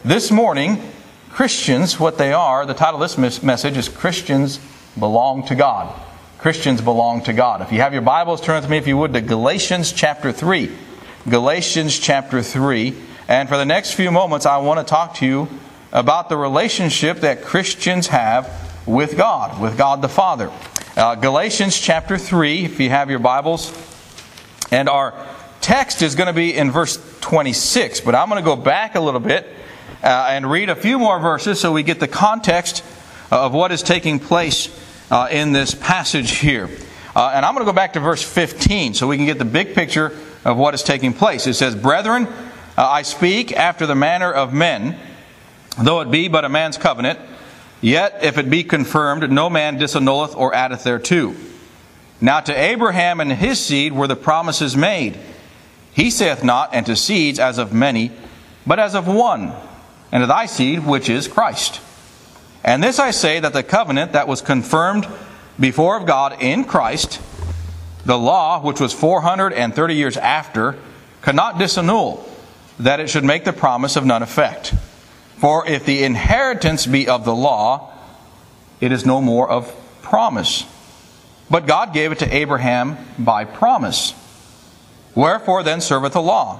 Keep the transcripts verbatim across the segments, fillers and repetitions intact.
this morning, Christians, what they are, the title of this message is Christians Belong to God. Christians belong to God. If you have your Bibles, turn with me, if you would, to Galatians chapter three. Galatians chapter three. And for the next few moments, I want to talk to you about the relationship that Christians have with God, with God the Father. Uh, Galatians chapter three, if you have your Bibles. And our text is going to be in verse twenty-six. But I'm going to go back a little bit uh, and read a few more verses so we get the context of what is taking place uh, in this passage here. Uh, and I'm going to go back to verse fifteen so we can get the big picture of what is taking place. It says, "Brethren, uh, I speak after the manner of men, though it be but a man's covenant, yet if it be confirmed, no man disannulleth or addeth thereto. Now to Abraham and his seed were the promises made. He saith not, and to seeds as of many, but as of one, and to thy seed, which is Christ. And this I say, that the covenant that was confirmed before of God in Christ, the law, which was four hundred thirty years after, could not disannul, that it should make the promise of none effect. For if the inheritance be of the law, it is no more of promise. But God gave it to Abraham by promise. Wherefore then serveth the law?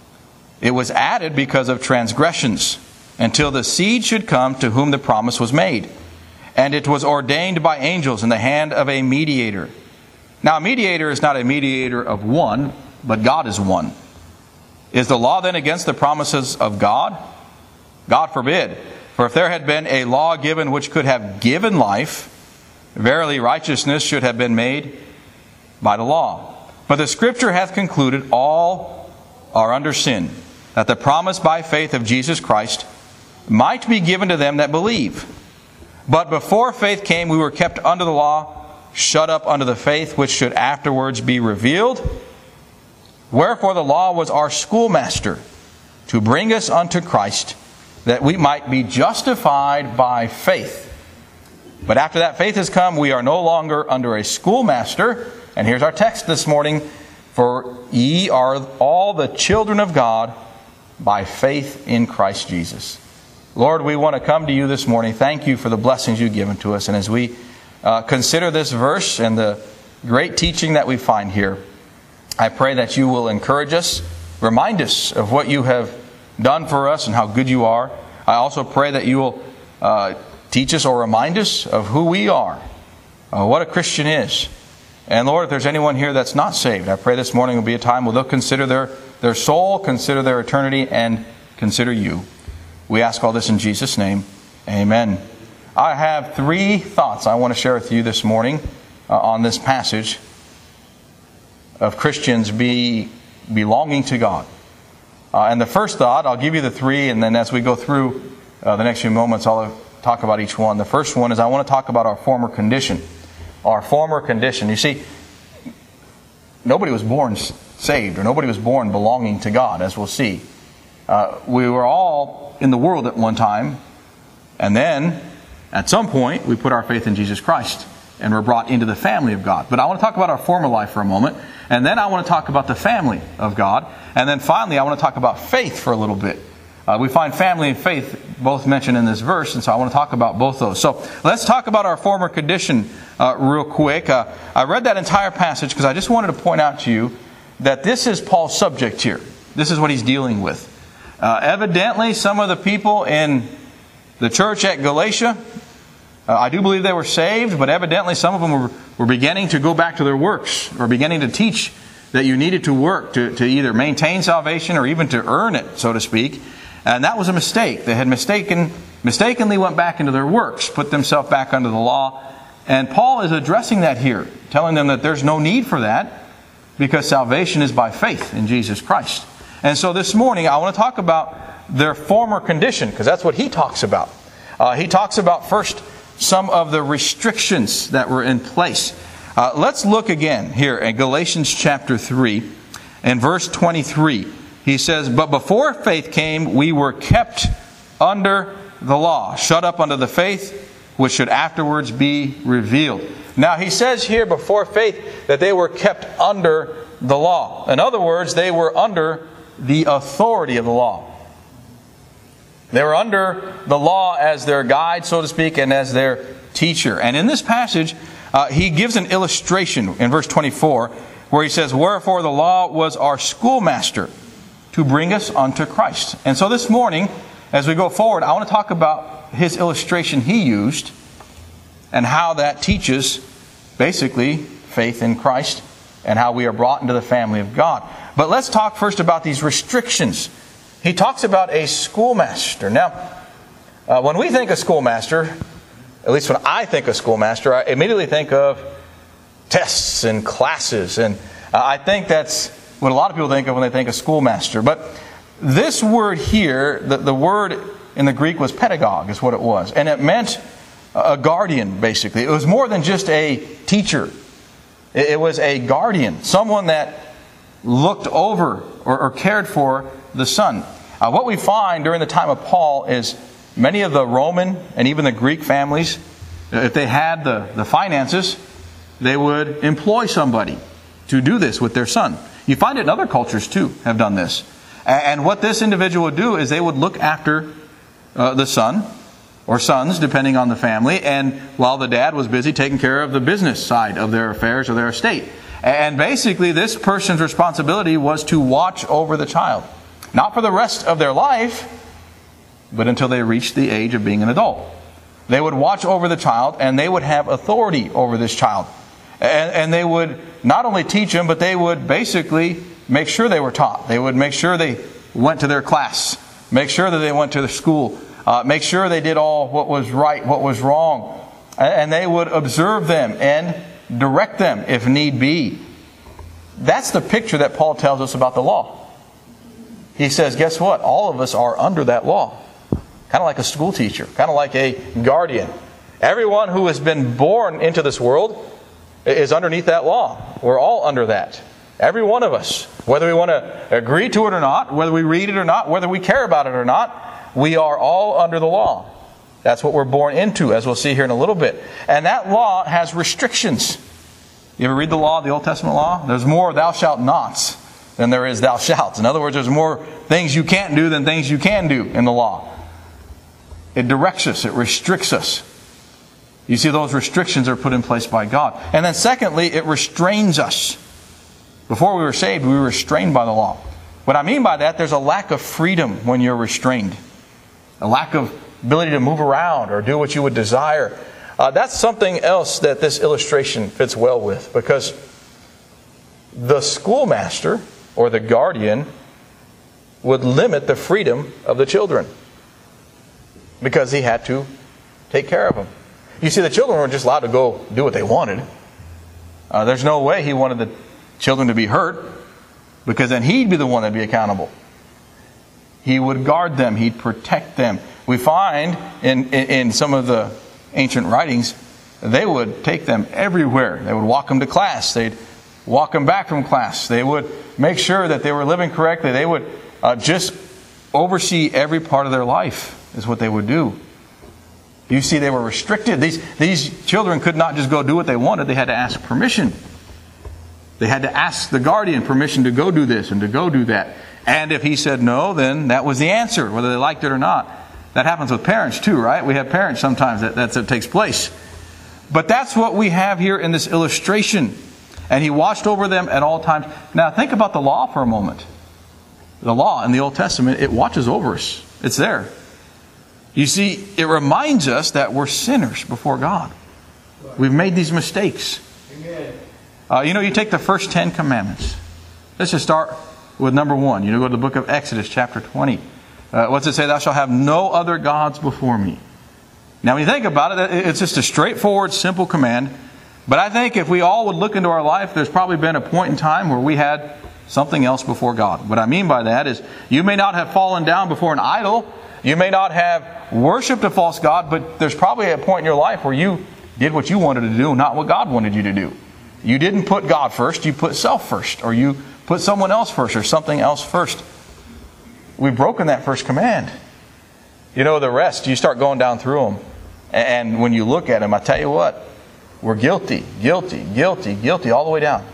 It was added because of transgressions, until the seed should come to whom the promise was made. And it was ordained by angels in the hand of a mediator. Now a mediator is not a mediator of one, but God is one. Is the law then against the promises of God? God forbid. For if there had been a law given which could have given life, verily righteousness should have been made by the law. But the Scripture hath concluded all are under sin, that the promise by faith of Jesus Christ might be given to them that believe. But before faith came, we were kept under the law, shut up under the faith which should afterwards be revealed. Wherefore the law was our schoolmaster, to bring us unto Christ, that we might be justified by faith. But after that faith has come, we are no longer under a schoolmaster. And here's our text this morning. For ye are all the children of God by faith in Christ Jesus. Lord, we want to come to you this morning. Thank you for the blessings you've given to us. And as we uh, consider this verse and the great teaching that we find here, I pray that you will encourage us, remind us of what you have done for us and how good you are. I also pray that you will uh, teach us or remind us of who we are, uh, what a Christian is. And Lord, if there's anyone here that's not saved, I pray this morning will be a time where they'll consider their, their soul, consider their eternity, and consider you. We ask all this in Jesus' name. Amen. I have three thoughts I want to share with you this morning uh, on this passage of Christians be belonging to God. Uh, and the first thought, I'll give you the three, and then as we go through uh, the next few moments, I'll talk about each one. The first one is I want to talk about our former condition. Our former condition. You see, nobody was born saved, or nobody was born belonging to God, as we'll see. Uh, we were all in the world at one time, and then, at some point, we put our faith in Jesus Christ, and we're brought into the family of God. But I want to talk about our former life for a moment, and then I want to talk about the family of God, and then finally I want to talk about faith for a little bit. Uh, we find family and faith both mentioned in this verse, and so I want to talk about both those. So let's talk about our former condition uh, real quick. Uh, I read that entire passage because I just wanted to point out to you that this is Paul's subject here. This is what he's dealing with. Uh, evidently, some of the people in the church at Galatia, uh, I do believe they were saved, but evidently some of them were, were beginning to go back to their works, or beginning to teach that you needed to work to, to either maintain salvation or even to earn it, so to speak. And that was a mistake. They had mistaken, mistakenly went back into their works, put themselves back under the law. And Paul is addressing that here, telling them that there's no need for that because salvation is by faith in Jesus Christ. And so this morning I want to talk about their former condition, because that's what he talks about. Uh, he talks about first some of the restrictions that were in place. Uh, let's look again here at Galatians chapter three and verse twenty-three. He says, "But before faith came, we were kept under the law, shut up under the faith which should afterwards be revealed." Now he says here before faith that they were kept under the law. In other words, they were under the authority of the law. They were under the law as their guide, so to speak, and as their teacher. And in this passage, uh, he gives an illustration in verse twenty-four where he says, "Wherefore the law was our schoolmaster to bring us unto Christ." And so this morning, as we go forward, I want to talk about his illustration he used and how that teaches basically faith in Christ and how we are brought into the family of God. But let's talk first about these restrictions. He talks about a schoolmaster. Now, uh, when we think of schoolmaster, at least when I think of schoolmaster, I immediately think of tests and classes. And uh, I think that's what a lot of people think of when they think of schoolmaster. But this word here, the, the word in the Greek was pedagogue, is what it was. And it meant a guardian, basically. It was more than just a teacher. It, it was a guardian, someone that looked over or, or cared for the son. Uh, what we find during the time of Paul is many of the Roman and even the Greek families, if they had the, the finances, they would employ somebody to do this with their son. You find it in other cultures too, have done this. And what this individual would do is they would look after uh, the son or sons, depending on the family, and while the dad was busy taking care of the business side of their affairs or their estate. And basically this person's responsibility was to watch over the child. Not for the rest of their life, but until they reached the age of being an adult. They would watch over the child and they would have authority over this child. And, and they would not only teach them, but they would basically make sure they were taught. They would make sure they went to their class. Make sure that they went to the school. Uh, make sure they did all what was right, what was wrong. And they would observe them and direct them if need be. That's the picture that Paul tells us about the law. He says, guess what? All of us are under that law. Kind of like a school teacher. Kind of like a guardian. Everyone who has been born into this world is underneath that law. We're all under that. Every one of us. Whether we want to agree to it or not, whether we read it or not, whether we care about it or not, we are all under the law. That's what we're born into, as we'll see here in a little bit. And that law has restrictions. You ever read the law, the Old Testament law? There's more thou shalt nots than there is thou shalt. In other words, there's more things you can't do than things you can do in the law. It directs us. It restricts us. You see, those restrictions are put in place by God. And then secondly, it restrains us. Before we were saved, we were restrained by the law. What I mean by that, there's a lack of freedom when you're restrained. A lack of ability to move around or do what you would desire. Uh, that's something else that this illustration fits well with. Because the schoolmaster or the guardian would limit the freedom of the children. Because he had to take care of them. You see, the children were just allowed to go do what they wanted. Uh, there's no way he wanted the children to be hurt, because then he'd be the one that'd be accountable. He would guard them. He'd protect them. We find in, in, in some of the ancient writings, they would take them everywhere. They would walk them to class. They'd walk them back from class. They would make sure that they were living correctly. They would uh, just oversee every part of their life, is what they would do. You see, they were restricted. These, these children could not just go do what they wanted. They had to ask permission. They had to ask the guardian permission to go do this and to go do that. And if he said no, then that was the answer, whether they liked it or not. That happens with parents too, right? We have parents sometimes that that's, that takes place. But that's what we have here in this illustration. And he watched over them at all times. Now think about the law for a moment. The law in the Old Testament, it watches over us. It's there. You see, it reminds us that we're sinners before God. We've made these mistakes. Amen. Uh, you know, you take the first Ten Commandments. Let's just start with number one. You know, go to the book of Exodus, chapter twenty. Uh, what's it say? Thou shalt have no other gods before me. Now, when you think about it, it's just a straightforward, simple command. But I think if we all would look into our life, there's probably been a point in time where we had something else before God. What I mean by that is, you may not have fallen down before an idol. You may not have worshipped a false god, but there's probably a point in your life where you did what you wanted to do, not what God wanted you to do. You didn't put God first, you put self first, or you put someone else first, or something else first. We've broken that first command. You know, the rest, you start going down through them. And when you look at them, I tell you what, we're guilty, guilty, guilty, guilty, all the way down.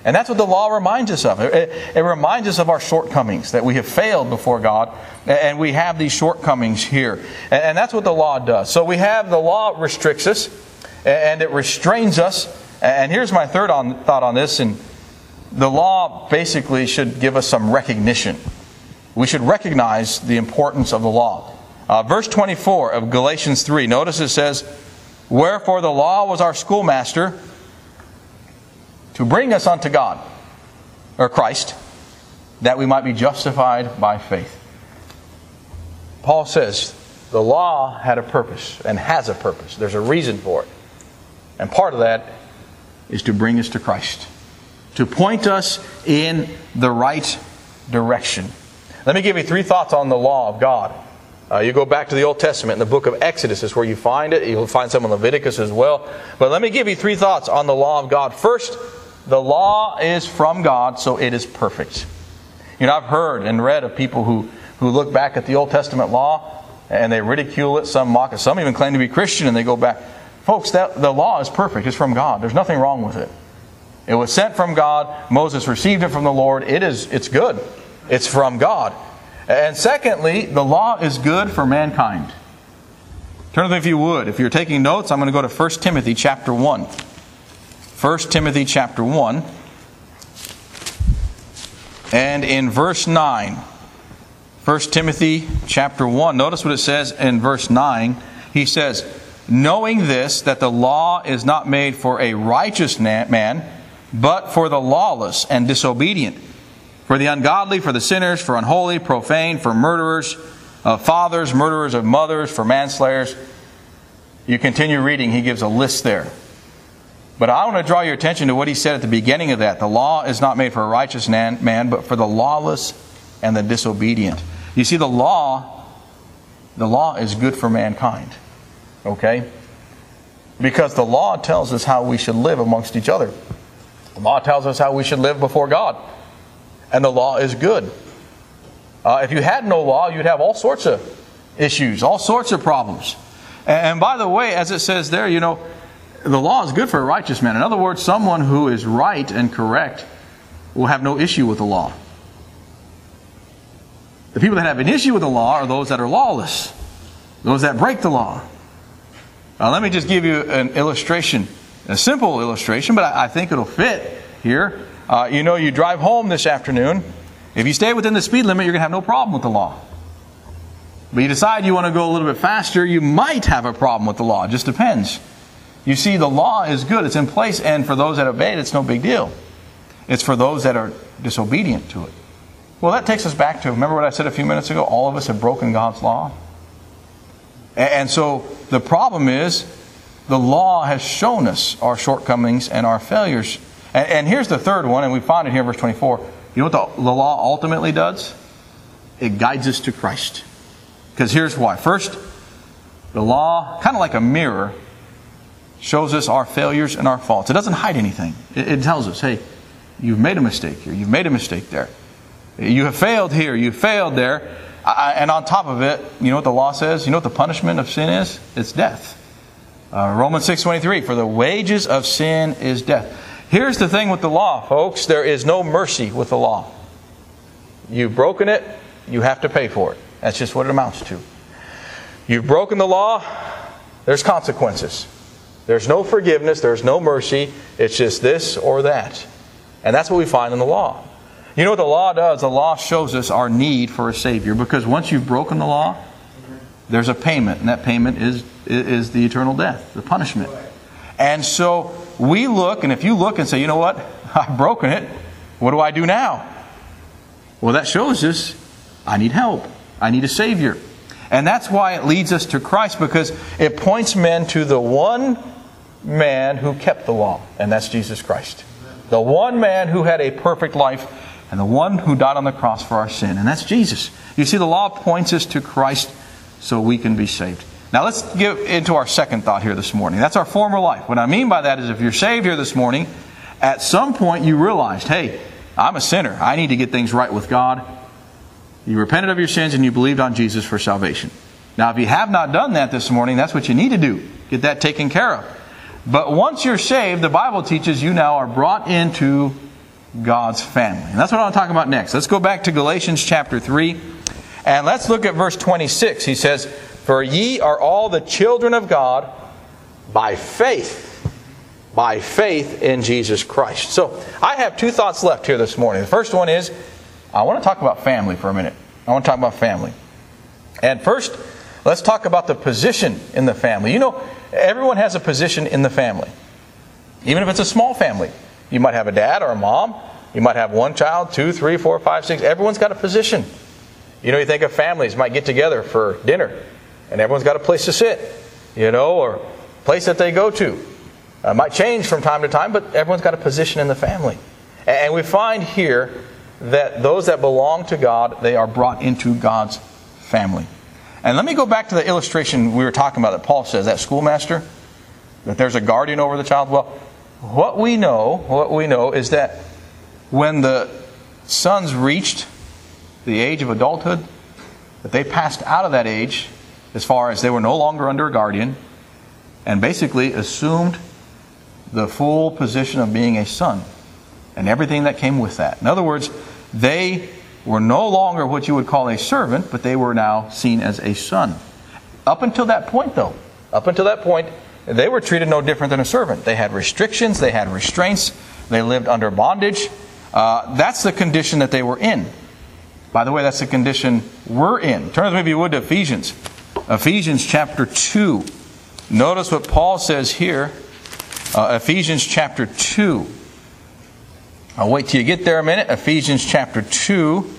And that's what the law reminds us of. It, it reminds us of our shortcomings, that we have failed before God, and we have these shortcomings here. And, and that's what the law does. So we have the law restricts us, and it restrains us. And here's my third on, thought on this. And the law basically should give us some recognition. We should recognize the importance of the law. Uh, verse twenty-four of Galatians three, notice it says, "Wherefore the law was our schoolmaster, to bring us unto God," or Christ, "that we might be justified by faith." Paul says the law had a purpose and has a purpose. There's a reason for it. And part of that is to bring us to Christ, to point us in the right direction. Let me give you three thoughts on the law of God. Uh, you go back to the Old Testament, in the book of Exodus is where you find it. You'll find some in Leviticus as well. But let me give you three thoughts on the law of God. First, the law is from God, so it is perfect. You know, I've heard and read of people who, who look back at the Old Testament law and they ridicule it, some mock it, some even claim to be Christian and they go back. Folks, that, the law is perfect. It's from God. There's nothing wrong with it. It was sent from God. Moses received it from the Lord. It is, it's good. It's from God. And secondly, the law is good for mankind. Turn with me if you would. If you're taking notes, I'm going to go to First Timothy chapter one. First Timothy chapter one. And in verse nine. First Timothy chapter one. Notice what it says in verse nine. He says, "Knowing this, that the law is not made for a righteous man, but for the lawless and disobedient, for the ungodly, for the sinners, for unholy, profane, for murderers of fathers, murderers of mothers, for manslayers." You continue reading, he gives a list there. But I want to draw your attention to what he said at the beginning of that. The law is not made for a righteous man, but for the lawless and the disobedient. You see, the law, the law is good for mankind. Okay? Because the law tells us how we should live amongst each other. The law tells us how we should live before God. And the law is good. Uh, if you had no law, you'd have all sorts of issues, all sorts of problems. And, and by the way, as it says there, you know, the law is good for a righteous man. In other words, someone who is right and correct will have no issue with the law. The people that have an issue with the law are those that are lawless, those that break the law. Now, let me just give you an illustration, a simple illustration, but I, I think it'll fit here. Uh, you know, you drive home this afternoon. If you stay within the speed limit, you're going to have no problem with the law. But you decide you want to go a little bit faster, you might have a problem with the law. It just depends. You see, the law is good. It's in place, and for those that obey it, it's no big deal. It's for those that are disobedient to it. Well, that takes us back to, remember what I said a few minutes ago? All of us have broken God's law. And so the problem is, the law has shown us our shortcomings and our failures. And, and here's the third one, and we find it here in verse twenty-four. You know what the, the law ultimately does? It guides us to Christ. Because here's why. First, the law, kind of like a mirror, shows us our failures and our faults. It doesn't hide anything. It, it tells us, hey, you've made a mistake here. You've made a mistake there. You have failed here. You failed there. I, and on top of it, you know what the law says? You know what the punishment of sin is? It's death. Uh, Romans six twenty-three, for the wages of sin is death. Here's the thing with the law, folks. There is no mercy with the law. You've broken it, you have to pay for it. That's just what it amounts to. You've broken the law, there's consequences. There's no forgiveness, there's no mercy. It's just this or that. And that's what we find in the law. You know what the law does? The law shows us our need for a Savior. Because once you've broken the law, there's a payment. And that payment is, is the eternal death, the punishment. And so we look, and if you look and say, you know what? I've broken it. What do I do now? Well, that shows us I need help. I need a Savior. And that's why it leads us to Christ, because it points men to the one man who kept the law, and that's Jesus Christ. The one man who had a perfect life, and the one who died on the cross for our sin, and that's Jesus. You see, the law points us to Christ so we can be saved. Now let's get into our second thought here this morning. That's our former life. What I mean by that is if you're saved here this morning, at some point you realized, hey, I'm a sinner. I need to get things right with God. You repented of your sins and you believed on Jesus for salvation. Now, if you have not done that this morning, that's what you need to do. Get that taken care of. But once you're saved, the Bible teaches you now are brought into God's family. And that's what I want to talk about next. Let's go back to Galatians chapter three. And let's look at verse twenty-six. He says, "For ye are all the children of God by faith." By faith in Jesus Christ. So, I have two thoughts left here this morning. The first one is, I want to talk about family for a minute. I want to talk about family. And first, let's talk about the position in the family. You know, everyone has a position in the family. Even if it's a small family. You might have a dad or a mom. You might have one child, two, three, four, five, six. Everyone's got a position. You know, you think of families might get together for dinner. And everyone's got a place to sit. You know, or a place that they go to. It might change from time to time, but everyone's got a position in the family. And we find here that those that belong to God, they are brought into God's family. And let me go back to the illustration we were talking about that Paul says, that schoolmaster, that there's a guardian over the child. Well, what we know, what we know is that when the sons reached the age of adulthood, that they passed out of that age as far as they were no longer under a guardian and basically assumed the full position of being a son and everything that came with that. In other words, they were no longer what you would call a servant, but they were now seen as a son. Up until that point, though, up until that point, they were treated no different than a servant. They had restrictions, they had restraints, they lived under bondage. Uh, that's the condition that they were in. By the way, that's the condition we're in. Turn with me, if you would, to Ephesians. Ephesians chapter two. Notice what Paul says here. Uh, Ephesians chapter two. I'll wait till you get there a minute. Ephesians chapter two.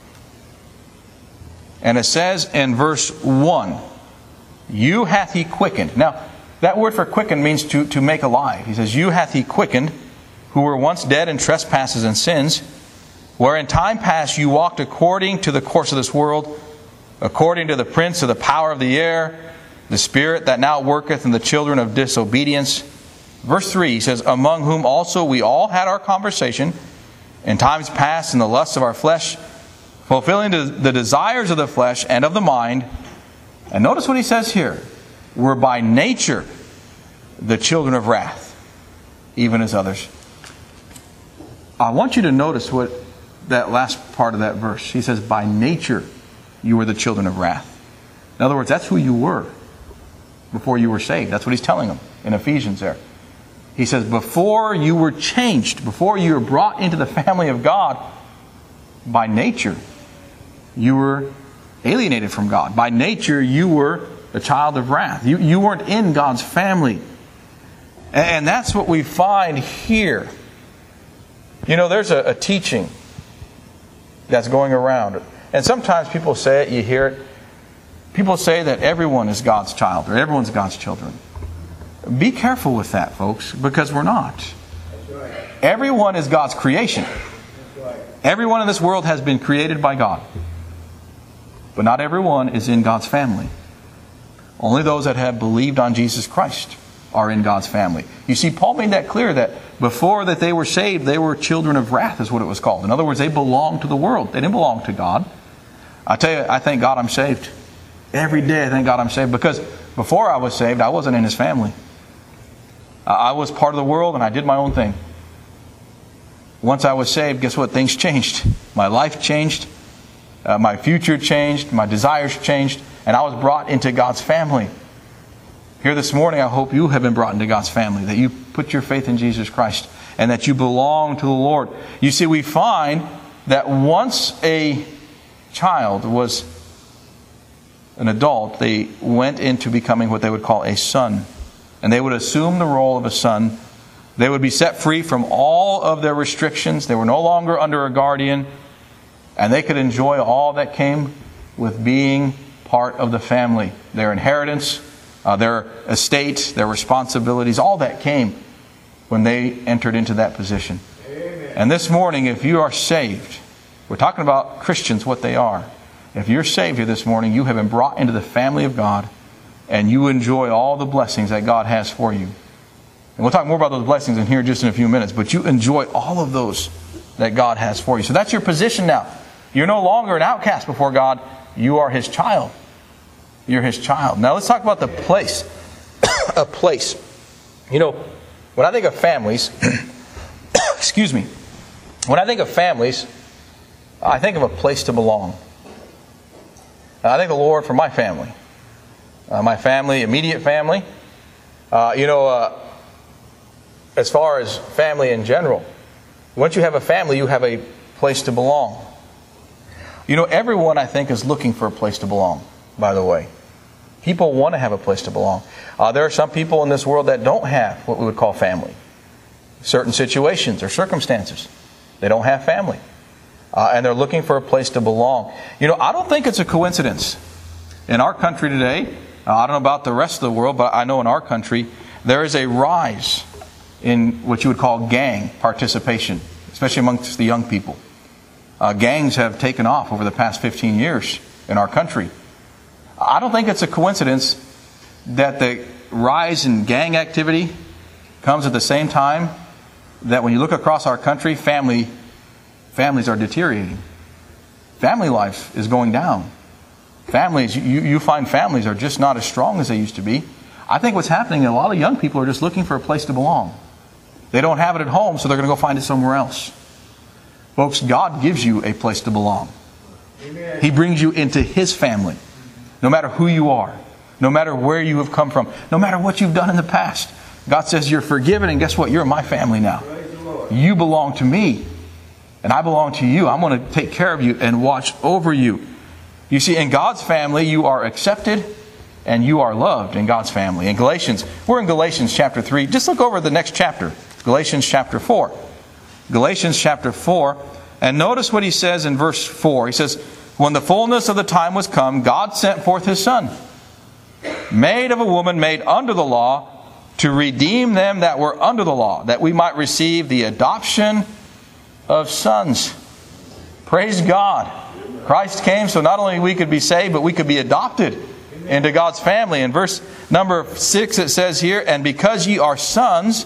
And it says in verse one, "You hath He quickened." Now, that word for quicken means to, to make alive. He says, "You hath He quickened, who were once dead in trespasses and sins, where in time past you walked according to the course of this world, according to the prince of the power of the air, the spirit that now worketh in the children of disobedience." Verse three, he says, "Among whom also we all had our conversation in times past in the lusts of our flesh, fulfilling the desires of the flesh and of the mind." And notice what he says here. "Were by nature the children of wrath, even as others." I want you to notice what that last part of that verse. He says, "By nature you were the children of wrath." In other words, that's who you were before you were saved. That's what he's telling them in Ephesians there. He says, before you were changed, before you were brought into the family of God, by nature, you were alienated from God. By nature, you were a child of wrath. You, you weren't in God's family. And that's what we find here. You know, there's a, a teaching that's going around. And sometimes people say it, you hear it. People say that everyone is God's child, or everyone's God's children. Be careful with that, folks, because we're not. That's right. Everyone is God's creation. That's right. Everyone in this world has been created by God. But not everyone is in God's family. Only those that have believed on Jesus Christ are in God's family. You see, Paul made that clear that before that they were saved, they were children of wrath, is what it was called. In other words, they belonged to the world. They didn't belong to God. I tell you, I thank God I'm saved. Every day I thank God I'm saved, because before I was saved, I wasn't in His family. I was part of the world and I did my own thing. Once I was saved, guess what? Things changed. My life changed. Uh, my future changed. My desires changed. And I was brought into God's family. Here this morning, I hope you have been brought into God's family. That you put your faith in Jesus Christ. And that you belong to the Lord. You see, we find that once a child was an adult, they went into becoming what they would call a son. And they would assume the role of a son. They would be set free from all of their restrictions. They were no longer under a guardian. And they could enjoy all that came with being part of the family. Their inheritance, uh, their estate, their responsibilities, all that came when they entered into that position. Amen. And this morning, if you are saved, we're talking about Christians, what they are. If you're saved here this morning, you have been brought into the family of God. And you enjoy all the blessings that God has for you. And we'll talk more about those blessings in here just in a few minutes. But you enjoy all of those that God has for you. So that's your position now. You're no longer an outcast before God. You are His child. You're His child. Now let's talk about the place. A place. You know, when I think of families, excuse me, When I think of families, I think of a place to belong. I thank the Lord for my family. Uh, my family, immediate family. Uh, you know, uh, as far as family in general, once you have a family, you have a place to belong. You know, everyone, I think, is looking for a place to belong, by the way. People want to have a place to belong. Uh, there are some people in this world that don't have what we would call family. Certain situations or circumstances, they don't have family. Uh, and they're looking for a place to belong. You know, I don't think it's a coincidence. In our country today, uh, I don't know about the rest of the world, but I know in our country, there is a rise in what you would call gang participation, especially amongst the young people. Uh, gangs have taken off over the past fifteen years in our country. I don't think it's a coincidence that the rise in gang activity comes at the same time that when you look across our country, family families are deteriorating. Family life is going down. Families, you, you find families are just not as strong as they used to be. I think what's happening, a lot of young people are just looking for a place to belong. They don't have it at home, so they're going to go find it somewhere else. Folks, God gives you a place to belong. Amen. He brings you into His family. No matter who you are, no matter where you have come from, no matter what you've done in the past, God says you're forgiven, and guess what? You're my family now. You belong to me, and I belong to you. I'm going to take care of you and watch over you. You see, in God's family, you are accepted and you are loved in God's family. In Galatians, we're in Galatians chapter three. Just look over the next chapter, Galatians chapter four. Galatians chapter four, and notice what he says in verse four. He says, when the fullness of the time was come, God sent forth His Son, made of a woman, made under the law, to redeem them that were under the law, that we might receive the adoption of sons. Praise God. Christ came so not only we could be saved, but we could be adopted into God's family. In verse number six it says here, and because ye are sons,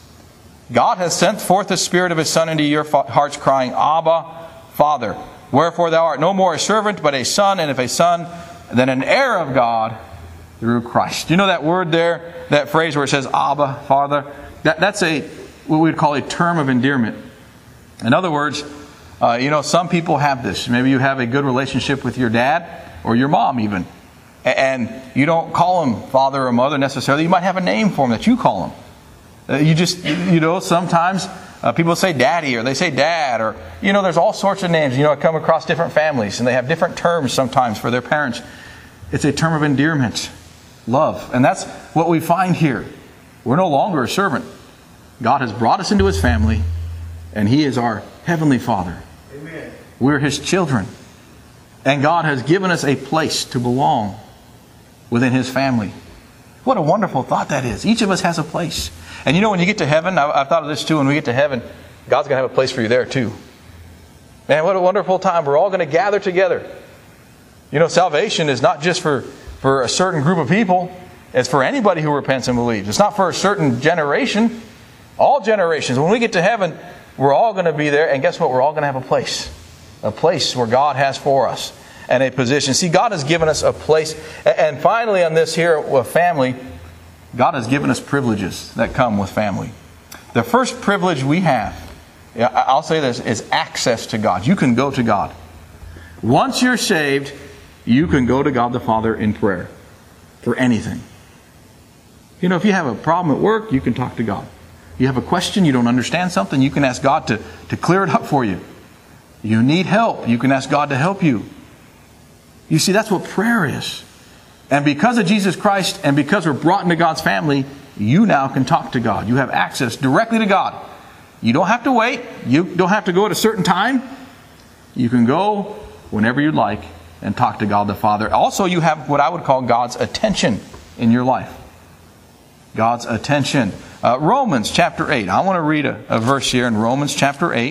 God hath sent forth the Spirit of His Son into your hearts, crying, Abba, Father. Wherefore thou art no more a servant, but a son, and if a son, then an heir of God through Christ. You know that word there, that phrase where it says Abba, Father? That, that's a what we would call a term of endearment. In other words, uh, you know, some people have this. Maybe you have a good relationship with your dad or your mom even. And you don't call him father or mother necessarily. You might have a name for him that you call him. Uh, you just, you know, sometimes uh, people say daddy or they say dad or, you know, there's all sorts of names. You know, I come across different families and they have different terms sometimes for their parents. It's a term of endearment, love. And that's what we find here. We're no longer a servant. God has brought us into His family and He is our Heavenly Father. Amen. We're His children. And God has given us a place to belong within His family. What a wonderful thought that is. Each of us has a place. And you know, when you get to heaven, I've thought of this too, when we get to heaven, God's going to have a place for you there too. Man, what a wonderful time. We're all going to gather together. You know, salvation is not just for, for a certain group of people. It's for anybody who repents and believes. It's not for a certain generation. All generations. When we get to heaven, we're all going to be there. And guess what? We're all going to have a place. A place where God has for us. And a position. See, God has given us a place. And finally on this here with family, God has given us privileges that come with family. The first privilege we have, I'll say this, is access to God. You can go to God. Once you're saved, you can go to God the Father in prayer for anything. You know, if you have a problem at work, you can talk to God. You have a question, you don't understand something, you can ask God to, to clear it up for you. You need help, you can ask God to help you. You see, that's what prayer is. And because of Jesus Christ and because we're brought into God's family, you now can talk to God. You have access directly to God. You don't have to wait. You don't have to go at a certain time. You can go whenever you'd like and talk to God the Father. Also, you have what I would call God's attention in your life. God's attention. Uh, Romans chapter eight. I want to read a, a verse here in Romans chapter eight.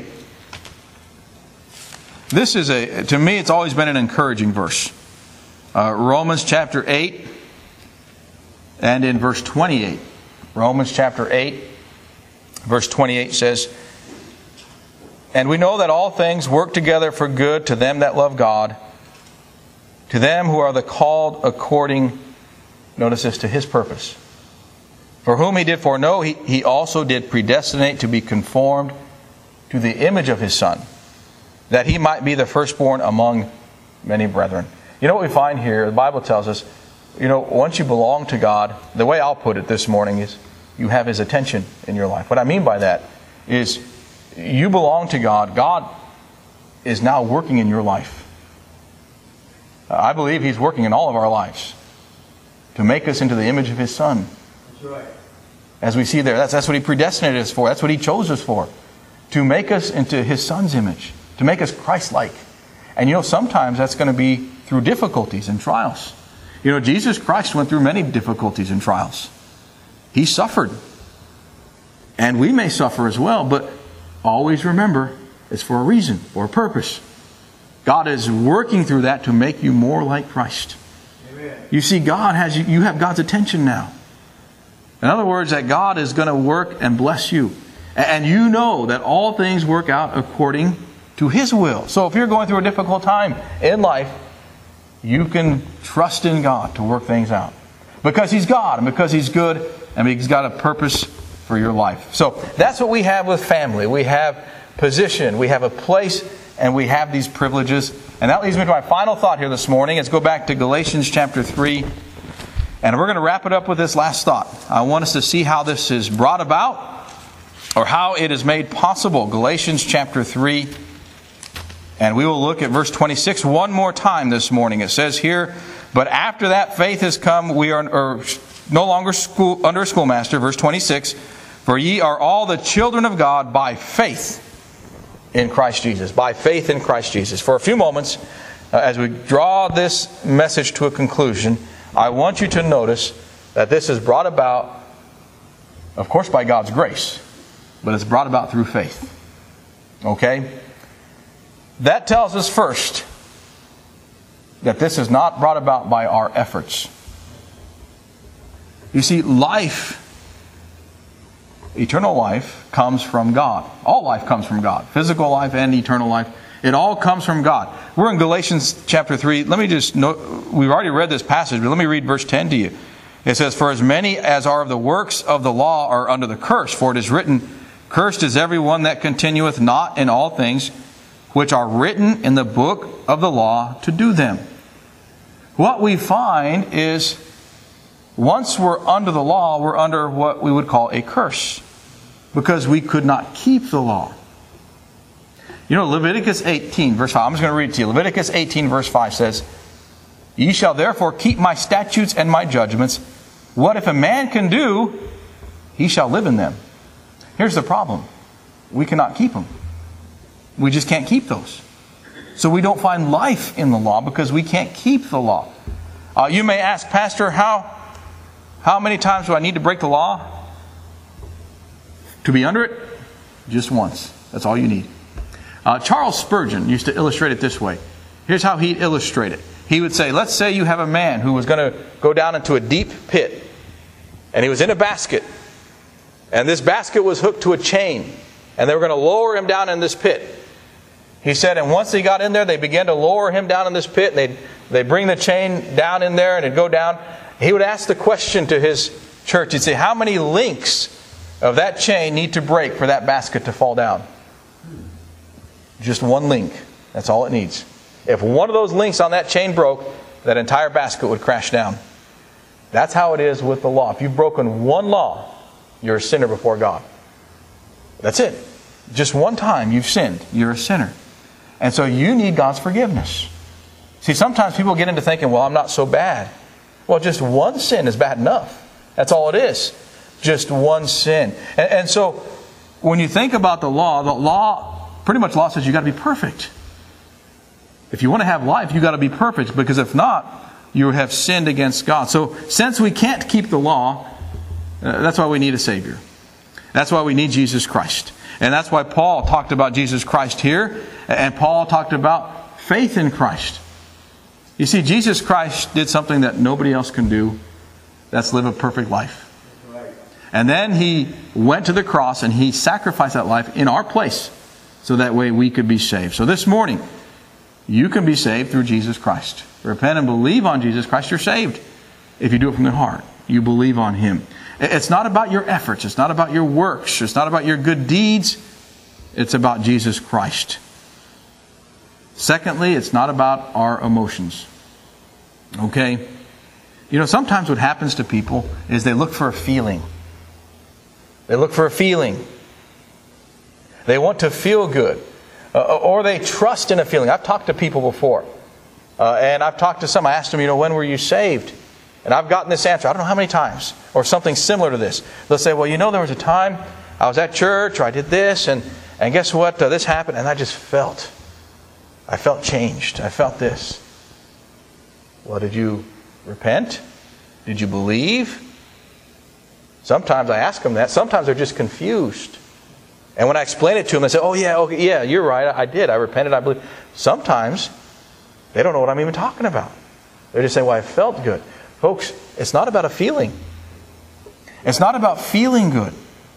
This is a, to me, it's always been an encouraging verse. Uh, Romans chapter eight and in verse twenty-eight. Romans chapter eight, verse twenty-eight says, and we know that all things work together for good to them that love God, to them who are the called according, notice this, to His purpose. For whom He did foreknow, He, he also did predestinate to be conformed to the image of His Son, that He might be the firstborn among many brethren. You know what we find here? The Bible tells us, you know, once you belong to God, the way I'll put it this morning is you have His attention in your life. What I mean by that is you belong to God. God is now working in your life. I believe He's working in all of our lives to make us into the image of His Son. That's right. As we see there, that's, that's what He predestinated us for. That's what He chose us for. To make us into His Son's image. To make us Christ-like. And you know, sometimes that's going to be through difficulties and trials. You know, Jesus Christ went through many difficulties and trials. He suffered. And we may suffer as well, but always remember, it's for a reason, for a purpose. God is working through that to make you more like Christ. Amen. You see, God has you, you have God's attention now. In other words, that God is going to work and bless you. And you know that all things work out according to His will. So if you're going through a difficult time in life, you can trust in God to work things out. Because He's God, and because He's good, and He's got a purpose for your life. So that's what we have with family. We have position, we have a place, and we have these privileges. And that leads me to my final thought here this morning. Let's go back to Galatians chapter three. And we're going to wrap it up with this last thought. I want us to see how this is brought about, or how it is made possible. Galatians chapter three. And we will look at verse twenty-six one more time this morning. It says here, but after that faith has come, we are or no longer school, under a schoolmaster. Verse twenty-six, for ye are all the children of God by faith in Christ Jesus. By faith in Christ Jesus. For a few moments, uh, as we draw this message to a conclusion, I want you to notice that this is brought about, of course, by God's grace, but it's brought about through faith. Okay? That tells us first that this is not brought about by our efforts. You see, life, eternal life, comes from God. All life comes from God. Physical life and eternal life. It all comes from God. We're in Galatians chapter three. Let me just note, we've already read this passage, but let me read verse ten to you. It says, for as many as are of the works of the law are under the curse, for it is written, cursed is every one that continueth not in all things which are written in the book of the law to do them. What we find is, once we're under the law, we're under what we would call a curse, because we could not keep the law. You know, Leviticus eighteen, verse five, I'm just going to read it to you. Leviticus eighteen, verse five says, ye shall therefore keep my statutes and my judgments. What if a man can do, he shall live in them. Here's the problem. We cannot keep them. We just can't keep those. So we don't find life in the law because we can't keep the law. Uh, you may ask, Pastor, how, how many times do I need to break the law to be under it? Just once. That's all you need. Uh, Charles Spurgeon used to illustrate it this way. Here's how he'd illustrate it. He would say, let's say you have a man who was going to go down into a deep pit, and he was in a basket, and this basket was hooked to a chain, and they were going to lower him down in this pit. He said, and once he got in there, they began to lower him down in this pit, and they'd, they'd bring the chain down in there, and it'd go down. He would ask the question to his church. He'd say, how many links of that chain need to break for that basket to fall down? Just one link. That's all it needs. If one of those links on that chain broke, that entire basket would crash down. That's how it is with the law. If you've broken one law, you're a sinner before God. That's it. Just one time you've sinned, you're a sinner. And so you need God's forgiveness. See, sometimes people get into thinking, well, I'm not so bad. Well, just one sin is bad enough. That's all it is. Just one sin. And, and so when you think about the law, the law, pretty much law says you've got to be perfect. If you want to have life, you've got to be perfect. Because if not, you have sinned against God. So since we can't keep the law, uh, that's why we need a Savior. That's why we need Jesus Christ. And that's why Paul talked about Jesus Christ here. And Paul talked about faith in Christ. You see, Jesus Christ did something that nobody else can do. That's live a perfect life. And then He went to the cross and He sacrificed that life in our place. So that way we could be saved. So this morning, you can be saved through Jesus Christ. Repent and believe on Jesus Christ, you're saved. If you do it from the heart, you believe on Him. It's not about your efforts. It's not about your works. It's not about your good deeds. It's about Jesus Christ. Secondly, it's not about our emotions. Okay? You know, sometimes what happens to people is they look for a feeling. They look for a feeling. They want to feel good. Uh, or they trust in a feeling. I've talked to people before. Uh, and I've talked to some. I asked them, you know, when were you saved? And I've gotten this answer. I don't know how many times. Or something similar to this. They'll say, well, you know, there was a time I was at church, or I did this, and, and guess what? Uh, this happened, and I just felt. I felt changed. I felt this. Well, did you repent? Did you believe? Sometimes I ask them that. Sometimes they're just confused. And when I explain it to them, they say, oh yeah, okay, yeah, you're right. I did. I repented. I believe. Sometimes they don't know what I'm even talking about. They just say, well, I felt good. Folks, it's not about a feeling. It's not about feeling good.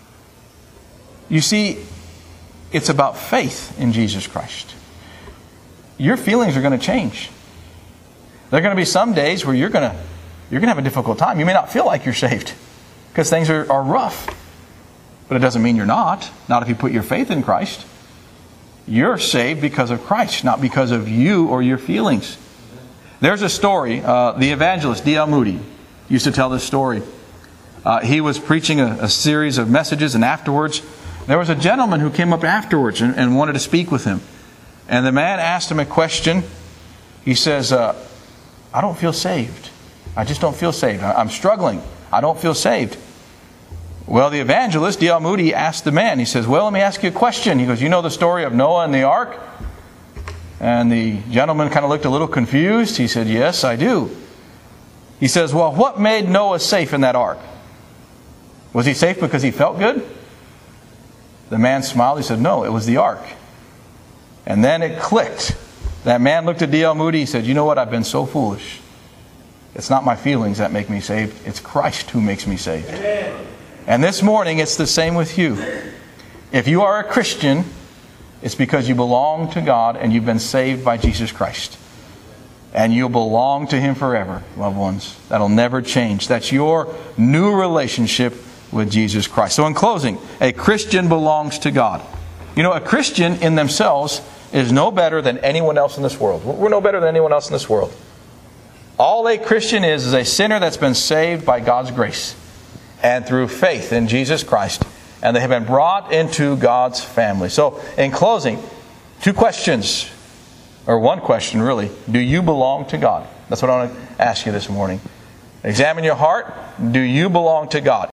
You see, it's about faith in Jesus Christ. Your feelings are going to change. There are going to be some days where you're going to you're going to have a difficult time. You may not feel like you're saved because things are, are rough. But it doesn't mean you're not. Not if you put your faith in Christ. You're saved because of Christ, not because of you or your feelings. There's a story. Uh, the evangelist D L Moody used to tell this story. Uh, he was preaching a, a series of messages, and afterwards there was a gentleman who came up afterwards and, and wanted to speak with him. And the man asked him a question. He says, uh, I don't feel saved. I just don't feel saved. I'm struggling. I don't feel saved. Well, the evangelist, D L Moody, asked the man. He says, well, let me ask you a question. He goes, you know the story of Noah and the ark? And the gentleman kind of looked a little confused. He said, yes, I do. He says, well, what made Noah safe in that ark? Was he safe because he felt good? The man smiled. He said, no, it was the ark. And then it clicked. That man looked at D L Moody. He said, you know what? I've been so foolish. It's not my feelings that make me saved. It's Christ who makes me saved. Amen. And this morning, it's the same with you. If you are a Christian, it's because you belong to God and you've been saved by Jesus Christ. And you'll belong to Him forever, loved ones. That'll never change. That's your new relationship with Jesus Christ. So in closing, a Christian belongs to God. You know, a Christian in themselves is no better than anyone else in this world. We're no better than anyone else in this world. All a Christian is is a sinner that's been saved by God's grace and through faith in Jesus Christ. And they have been brought into God's family. So, in closing, two questions, or one question really. Do you belong to God? That's what I want to ask you this morning. Examine your heart. Do you belong to God?